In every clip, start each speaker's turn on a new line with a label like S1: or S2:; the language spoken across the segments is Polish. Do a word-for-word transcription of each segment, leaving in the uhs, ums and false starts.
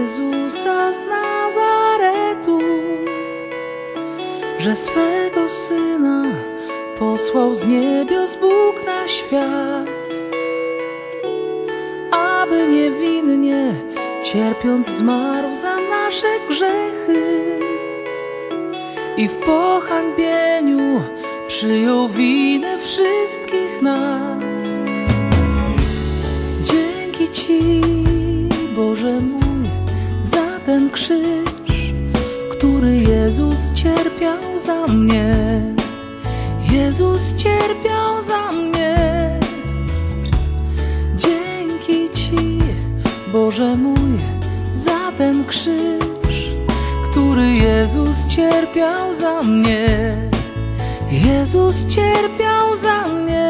S1: Jezusa z Nazaretu, że swego Syna posłał z niebios Bóg na świat, aby niewinnie cierpiąc zmarł za nasze grzechy i w pohańbieniu przyjął winę wszystkich nas. Dzięki Ci, Boże mój, za ten krzyż, który Jezus cierpiał za mnie. Jezus cierpiał za mnie. Dzięki Ci, Boże mój, za ten krzyż, który Jezus cierpiał za mnie. Jezus cierpiał za mnie.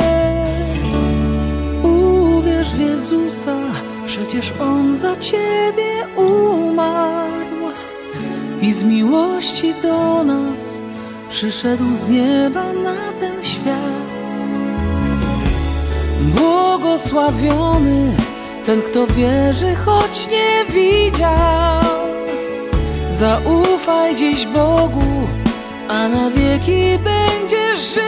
S1: Uwierz w Jezusa, przecież On za Ciebie umarł i z miłości do nas przyszedł z nieba na ten świat. Błogosławiony ten, kto wierzy, choć nie widział. Zaufaj dziś Bogu, a na wieki będziesz żyć.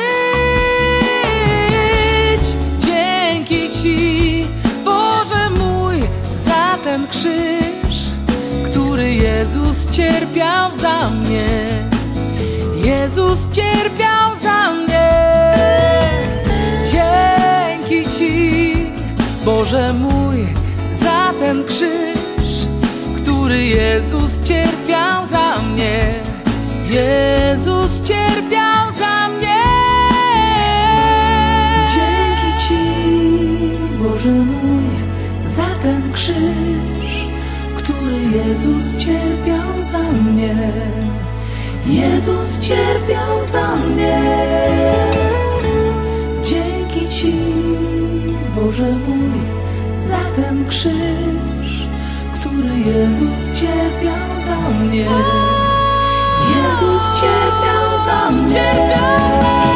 S1: Dzięki Ci, Boże mój, za ten krzyż, który Jezus cierpiał za mnie. Jezus cierpiał za mnie. Dzięki Ci, Boże mój, za ten krzyż, który Jezus cierpiał za mnie. Jezus cierpiał za mnie. Dzięki Ci, Boże mój, za ten krzyż, który Jezus cierpiał za mnie. Jezus cierpiał za mnie. Dzięki Ci, Boże mój, za ten krzyż, który Jezus cierpiał za mnie. Jezus cierpiał za mnie.